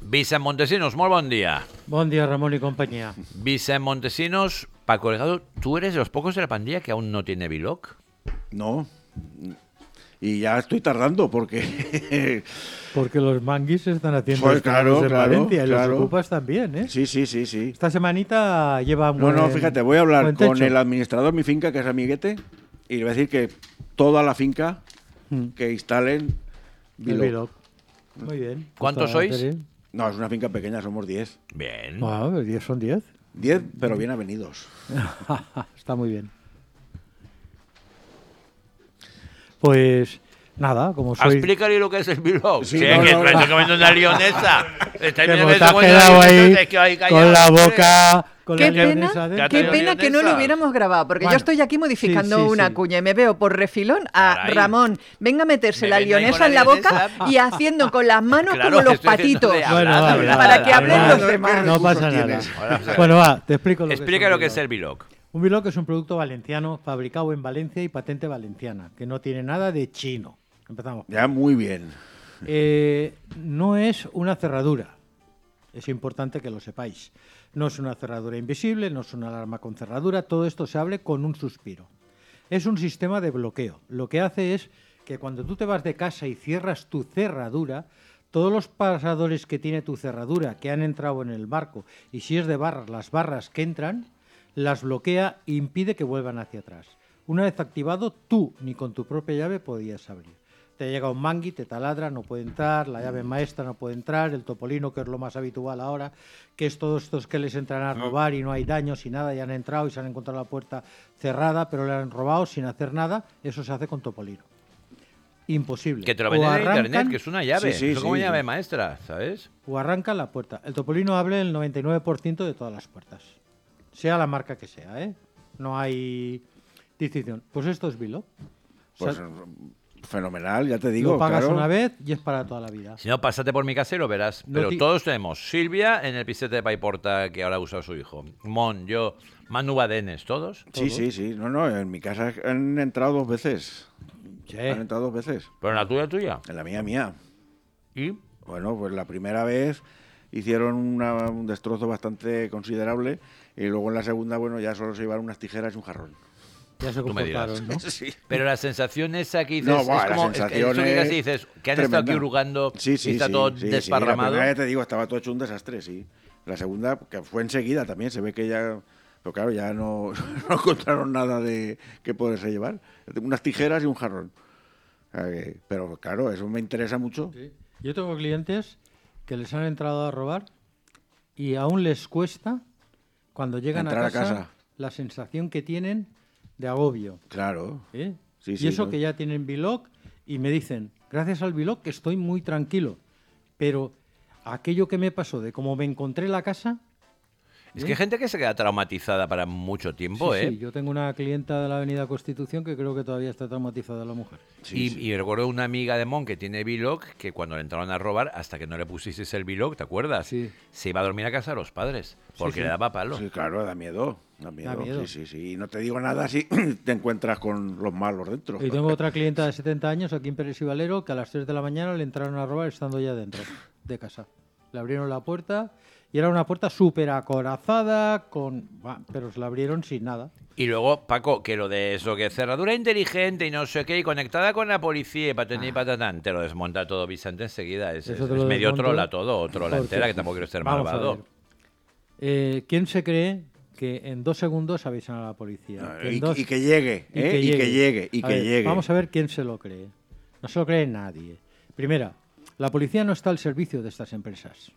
Vicent Montesinos, molt bon dia. Bon dia, Ramón y compañía. Vicent Montesinos, Paco Delgado, ¿tú eres de los pocos de la pandilla que aún no tiene Vlog? No. Y ya estoy tardando porque... Porque los manguis se están haciendo Pues claro, en Valencia y claro. los ocupas también, ¿eh? Sí. Esta semanita lleva No, fíjate, voy a hablar buen con techo. el administrador de mi finca, que es amiguete, y le voy a decir que toda la finca que instalen El Vlog. Vlog. Muy bien. ¿Cuántos Está sois? serio. No, es una finca pequeña, somos 10. Bien. Ah, 10 son 10. 10, pero bien avenidos. Está muy bien. Pues nada, como soy... Explícale lo que es el Vlog. Sí, Sí, no, que no, estoy no. comiendo una lionesa. Estáis Que viendo te eso has comiendo quedado una ahí lionesa, es que hay callado, con la hombre. boca... Con Qué la pena, lionesa dentro. Cataleya qué pena que no lo lionesa. hubiéramos grabado, porque Bueno, yo estoy aquí modificando sí, una sí. cuña y me veo por refilón a Caray. Ramón, venga a meterse Me la ven ahí con lionesa la en la boca lionesa. y haciendo con las manos Claro, como los estoy haciendo patitos. de Bueno, hablar, habla, para que hablen habla. los demás. No pasa recursos nada. tienes? Bueno, va, te explico lo Explica que lo que es un el Vlog. Un Vlog es un producto valenciano fabricado en Valencia y patente valenciana, que no tiene nada de chino. Empezamos. Ya muy bien. No es una cerradura. Es importante que lo sepáis. No es una cerradura invisible, no es una alarma con cerradura. Todo esto se abre con un suspiro. Es un sistema de bloqueo. Lo que hace es que cuando tú te vas de casa y cierras tu cerradura, todos los pasadores que tiene tu cerradura, que han entrado en el marco, y si es de barras, las barras que entran, las bloquea e impide que vuelvan hacia atrás. Una vez activado, tú ni con tu propia llave podías abrir. Te llega un mangui, te taladra, no puede entrar, la llave maestra no puede entrar, el topolino, que es lo más habitual ahora, que es todos estos que les entran a robar y no hay daños y nada, y han entrado y se han encontrado la puerta cerrada, pero le han robado sin hacer nada, eso se hace con topolino. Imposible. Que te lo O venden en arrancan- internet, que es una llave. Sí, es como sí. llave maestra, ¿sabes? O arrancan la puerta. El topolino abre el 99% de todas las puertas. Sea la marca que sea, ¿eh? No hay distinción. Pues esto es Vlog. Pues O sea, fenomenal, ya te digo. lo pagas claro. una vez y es para toda la vida. Si no, pásate por mi casa y lo verás. No Pero ti- todos tenemos. Silvia en el pisete de Paiporta que ahora usa su hijo. Mon, yo, Manu Badenes, ¿todos? Sí. No, en mi casa han entrado 2 veces. Sí. Han entrado 2 veces. Pero en la tuya. En la mía. ¿Y? Bueno, pues la primera vez hicieron un destrozo bastante considerable y luego en la segunda, bueno, ya solo se llevaron unas tijeras y un jarrón. Ya se Tú me dirás. comportaron, ¿no? Sí. Pero la sensación esa que dices, No, es buah, la como, sensación eso que es casi dices, que han estado aquí tremenda. hurgando Sí, y está todo sí, desparramado. La primera, ya te digo, estaba todo hecho un desastre, sí. La segunda, que fue enseguida también, se ve que ya... Pero claro, ya no, no encontraron nada de que poderse llevar. Unas tijeras y un jarrón. O sea pero claro, eso me interesa mucho. Sí. Yo tengo clientes que les han entrado a robar y aún les cuesta, cuando llegan Entrar a casa, a casa. la sensación que tienen de agobio. Claro. ¿Eh? Sí, y sí, eso ¿no? que ya tienen Vlog y me dicen, gracias al Vlog que estoy muy tranquilo, pero aquello que me pasó de cómo me encontré la casa... Es que hay gente que se queda traumatizada para mucho tiempo, Sí, ¿eh? sí, yo tengo una clienta de la Avenida Constitución que creo que todavía está traumatizada la mujer. Y recuerdo una amiga de Mon que tiene Vlog que cuando le entraron a robar, hasta que no le pusieses el Vlog, ¿te acuerdas? Sí. Se iba a dormir a casa de los padres, porque sí. le daba palo. Sí, claro, da miedo. Da miedo. miedo. Sí. Y no te digo nada si te encuentras con los malos dentro. Y tengo otra clienta de 70 años aquí en Pérez y Valero que a las 3 de la mañana le entraron a robar estando ya dentro de casa. Le abrieron la puerta y era una puerta súper acorazada, pero se la abrieron sin nada. Y luego, Paco, que lo de eso, que cerradura inteligente y no sé qué, y conectada con la policía y patatán y patatán, te lo desmonta todo Vicente enseguida. Es Eso te lo medio desmonto. trola todo, trola Porque- entera, que tampoco quiero ser Vamos a malvado. ver. ¿Quién se cree que en 2 segundos avisan a la policía? No, Que en y, dos- y que llegue, y ¿eh? que Y que llegue. llegue, y A que ver, llegue. Vamos a ver quién se lo cree. No se lo cree nadie. Primera, la policía no está al servicio de estas empresas.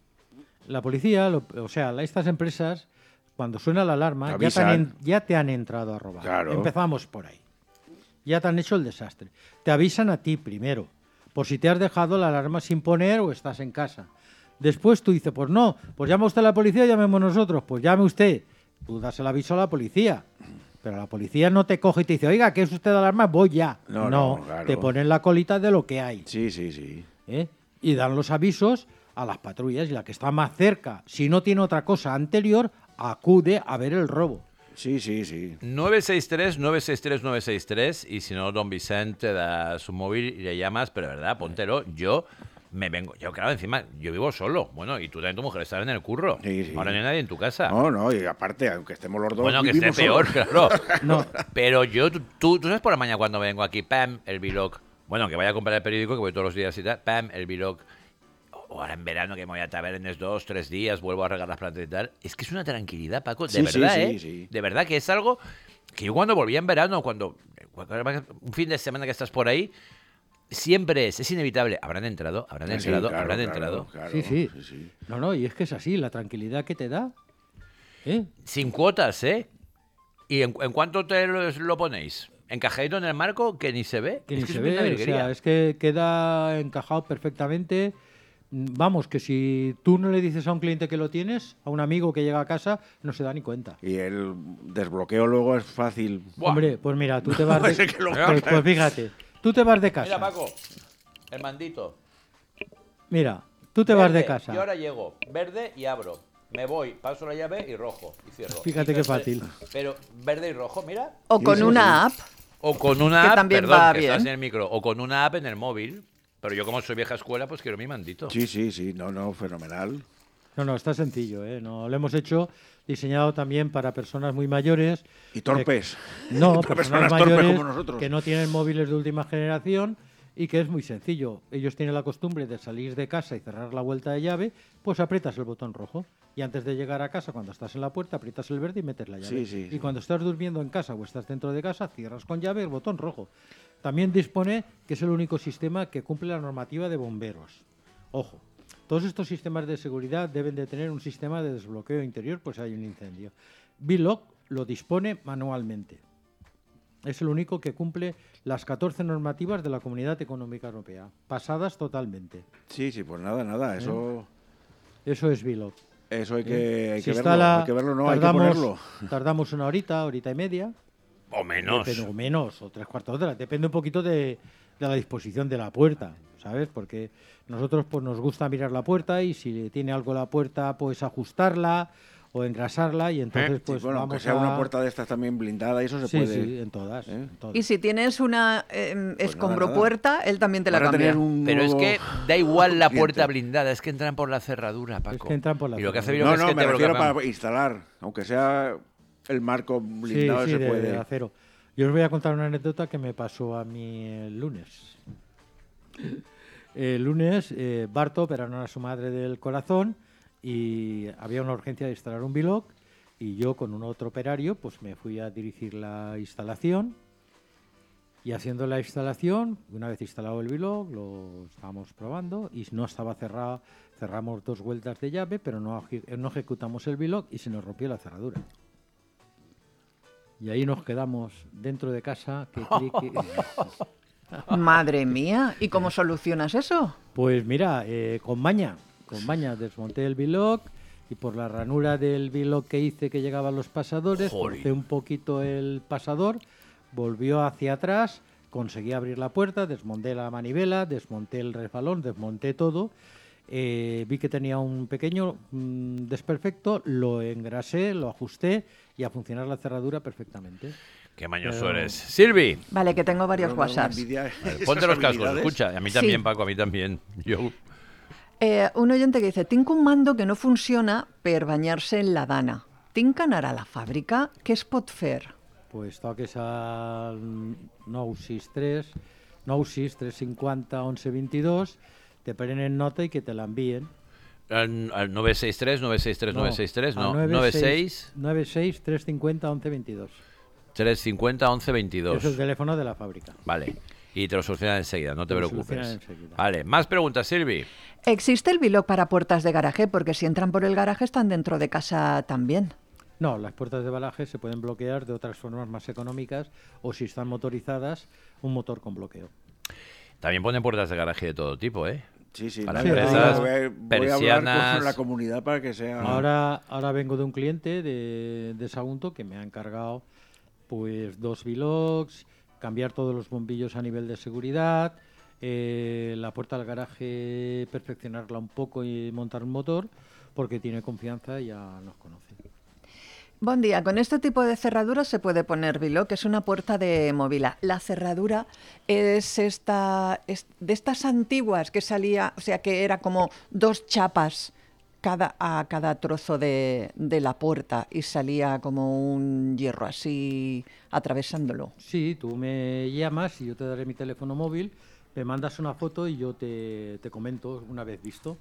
La policía, estas empresas, cuando suena la alarma, Avisan. ya te han entrado a robar. Claro. Empezamos por ahí. Ya te han hecho el desastre. Te avisan a ti primero, por si te has dejado la alarma sin poner o estás en casa. Después tú dices, pues no, pues llama usted a la policía, llamemos nosotros, pues llame usted. Tú das el aviso a la policía. Pero la policía no te coge y te dice, oiga, ¿qué es usted de alarma? Voy ya. No, claro. Te ponen la colita de lo que hay. Sí. ¿Eh? Y dan los avisos a las patrullas y la que está más cerca, si no tiene otra cosa anterior, acude a ver el robo. Sí. 963-963-963 y si no, don Vicente te da su móvil y le llamas, pero de verdad, póntelo. Yo me vengo. Yo, claro, encima, yo vivo solo. Bueno, y tú también, tu mujer, estás en el curro. Sí, sí. Ahora no hay nadie en tu casa. No, y aparte, aunque estemos los dos, Bueno, que esté vivimos peor, solos. claro. No. Pero yo, tú sabes por la mañana cuando vengo aquí, pam, el vlog. Bueno, que vaya a comprar el periódico, que voy todos los días y tal, pam, el vlog. O ahora en verano que me voy a tabernes 2, 3 días, vuelvo a regar las plantas y tal. Es que es una tranquilidad, Paco, de Sí, sí, verdad, sí, ¿eh? sí. De verdad que es algo que yo cuando volvía en verano, cuando un fin de semana que estás por ahí, siempre es inevitable. Habrán entrado, Sí, entrado, claro, habrán claro, entrado. claro, Sí. No, y es que es así, la tranquilidad que te da. ¿Eh? Sin cuotas, ¿eh? ¿Y en cuánto te lo ponéis? ¿Encajadito en el marco que ni se ve? Que Es ni que se es una ve, o virguería. sea, es que queda encajado perfectamente. Vamos, que si tú no le dices a un cliente que lo tienes, a un amigo que llega a casa, no se da ni cuenta. Y el desbloqueo luego es fácil. Buah. Hombre, pues mira, tú te vas de... Ese que lo pues fíjate, tú te vas de casa. Mira, Paco, el mandito. Mira, tú te vas de Verde, casa. Yo ahora llego, verde y abro. Me voy, paso la llave y rojo. Y cierro. Fíjate Y qué fácil. Pero verde y rojo, mira. O Sí, con sí, una app. O con una Que app, también perdón, va que bien. estás en el micro. O con una app en el móvil. Pero yo como soy vieja escuela, pues quiero mi mandito. Sí, no, fenomenal. No, está sencillo, ¿eh? No, lo hemos hecho diseñado también para personas muy mayores. Y torpes. No, Para personas torpes mayores como nosotros. que no tienen móviles de última generación y que es muy sencillo. Ellos tienen la costumbre de salir de casa y cerrar la vuelta de llave, pues aprietas el botón rojo. Y antes de llegar a casa, cuando estás en la puerta, aprietas el verde y metes la llave. Sí. Y cuando estás durmiendo en casa o estás dentro de casa, cierras con llave el botón rojo. También dispone que es el único sistema que cumple la normativa de bomberos. Ojo, todos estos sistemas de seguridad deben de tener un sistema de desbloqueo interior pues hay un incendio. VLOC lo dispone manualmente. Es el único que cumple las 14 normativas de la Comunidad Económica Europea, pasadas totalmente. Sí, pues nada, eso Eso es VLOC. hay que Se verlo, instala, hay que verlo, no, hay que ponerlo. Tardamos una horita y media. O menos. Depende, o menos, o 3/4 de hora. Depende un poquito de la disposición de la puerta, ¿sabes? Porque nosotros pues nos gusta mirar la puerta y si tiene algo la puerta, pues ajustarla o engrasarla y entonces Sí, pues bueno, aunque vamos sea a... una puerta de estas también blindada, y eso se Sí, puede. sí, en todas. ¿Eh? En todas. Y si tienes una escombro nada. puerta, él también te la Van a cambia. tener un Pero es nuevo que da igual la cliente. puerta blindada, es que entran por la cerradura, Paco. que entran por la Y lo que hace cerradura. Vlog No, es que me te refiero bloquean. para instalar, aunque sea el marco blindado, Sí, se de puede. acero. Yo os voy a contar una anécdota que me pasó a mí el lunes. El lunes, Barto operaron a su madre del corazón y había una urgencia de instalar un VLOC y yo con un otro operario pues me fui a dirigir la instalación y haciendo la instalación, una vez instalado el VLOC, lo estábamos probando y no estaba cerrado, cerramos 2 vueltas de llave, pero no ejecutamos el VLOC y se nos rompió la cerradura. Y ahí nos quedamos dentro de casa. Madre mía, ¿y cómo solucionas eso? Pues mira, con maña desmonté el VLOC y por la ranura del VLOC que hice que llegaba a los pasadores, Jolín. forcé un poquito el pasador, volvió hacia atrás, conseguí abrir la puerta, desmonté la manivela, desmonté el resbalón, desmonté todo. Vi que tenía un pequeño desperfecto, lo engrasé, lo ajusté y a funcionar la cerradura perfectamente. Qué mañoso Pero- eres. Silvi, Vale, que tengo varios No, una WhatsApps. envidia esas ponte los cascos, habilidades. escucha. A mí Sí. también, Paco, a mí también. Yo. Un oyente que dice, tinc un mando que no funciona per banyar-se en la dana. Tinc que anar a la fàbrica? Què es pot fer? Pues toques al 963 350 1122, te prenen nota y que te la envíen. Al 963, 963, 963, no. al 96 96 350 1122. 350 11 22. Es el teléfono de la fábrica. Vale. Y te lo solucionan enseguida, no te Te lo preocupes. solucionan enseguida. Vale, más preguntas, Silvi. ¿Existe el VLOC para puertas de garaje? Porque si entran por el garaje están dentro de casa también. No, las puertas de balaje se pueden bloquear de otras formas más económicas o si están motorizadas, un motor con bloqueo. También ponen puertas de garaje de todo tipo, ¿eh? Sí, Para no, empresas, voy a hablar persianas. con la comunidad para que sea. Ahora vengo de un cliente de Sagunto que me ha encargado pues 2 VLOCs, cambiar todos los bombillos a nivel de seguridad, la puerta del garaje perfeccionarla un poco y montar un motor porque tiene confianza y ya nos conoce. Buen día. Con este tipo de cerradura se puede poner Viló, que es una puerta de Movila. La cerradura es de estas antiguas que salía, o sea, que era como 2 chapas a cada trozo de la puerta y salía como un hierro así atravesándolo. Sí, tú me llamas y yo te daré mi teléfono móvil, me mandas una foto y yo te comento una vez visto.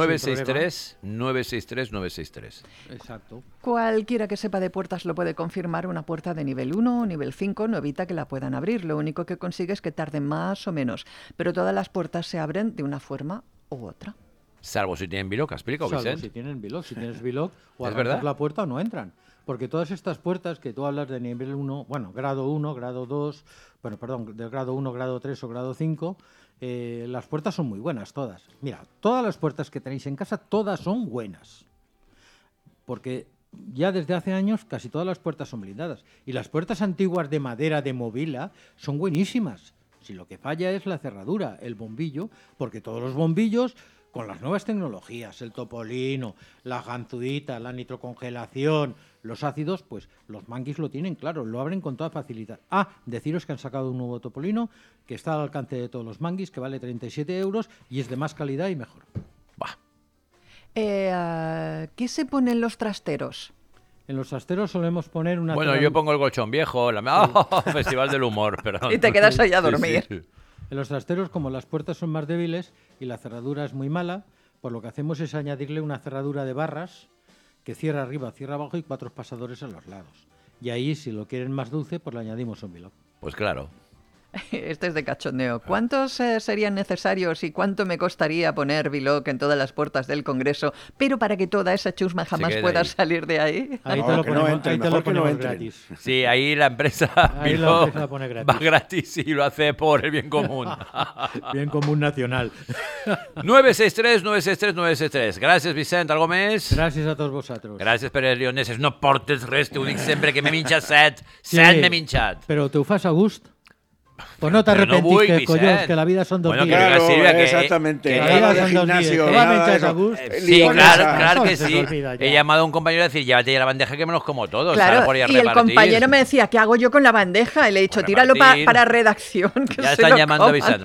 963-963-963. Exacto. Cualquiera que sepa de puertas lo puede confirmar. Una puerta de nivel 1 o nivel 5 no evita que la puedan abrir. Lo único que consigue es que tarde más o menos. Pero todas las puertas se abren de una forma u otra. Salvo si tienen Biloc, explico, Salvo Vicent. si tienen Biloc, si tienes Biloc, o ¿Es arrancas verdad? la puerta o no entran. Porque todas estas puertas que tú hablas de nivel 1, bueno, grado 1, grado 2, bueno, perdón, del grado 1, grado 3 o grado 5, las puertas son muy buenas todas. Mira, todas las puertas que tenéis en casa, todas son buenas. Porque ya desde hace años casi todas las puertas son blindadas. Y las puertas antiguas de madera de Movila son buenísimas. Si lo que falla es la cerradura, el bombillo, porque todos los bombillos, con las nuevas tecnologías, el topolino, la ganzudita, la nitrocongelación, los ácidos, pues los manguis lo tienen claro, lo abren con toda facilidad. Deciros que han sacado un nuevo topolino que está al alcance de todos los manguis, que vale 37 euros y es de más calidad y mejor. Bah. ¿Qué se pone en los trasteros? En los trasteros solemos poner una... Bueno, yo pongo el colchón viejo, Festival del Humor, perdón. Y te quedas ahí a dormir. Sí. En los trasteros, como las puertas son más débiles y la cerradura es muy mala, pues lo que hacemos es añadirle una cerradura de barras que cierra arriba, cierra abajo y 4 pasadores a los lados. Y ahí, si lo quieren más dulce, pues le añadimos un Biloc. Pues claro. Este es de cachondeo. ¿Cuántos serían necesarios y cuánto me costaría poner Biloc en todas las puertas del Congreso, pero para que toda esa chusma jamás quede pueda ahí. salir de ahí? Ahí No, te lo que no ponemos, entren, ahí te mejor lo que no ponemos entren. gratis. Sí, ahí la empresa Ahí la Biloc empresa pone gratis. va gratis y lo hace por el bien común. Bien común nacional. 963-963-963. Gràcies, Vicent. Algo més? Gràcies a tots vosaltres. Gràcies per els lioneses. No portes res, t'ho dic sempre, que m'he minxat 7. 7 m'he minxat. Però te ho fas a gust? Pues no te Pero no arrepentís, vull, que Vicent. collons, que la vida son 2 Bueno, días. que Claro, Silvia, que- exactamente. que- Nada de Son 2 días. gimnasio, Te nada vas a de echar eso. a gusto. Sí, Lionesa. claro que Eso se sí. olvida ya. He llamado a un compañero a decir, llévate ya la bandeja que me los como todos. Claro, ahora por ir a y el repartir. compañero me decía, ¿qué hago yo con la bandeja? Y le he dicho, Por tíralo repartir. para redacción. Que Ya se están lo llamando a coman. Vicent.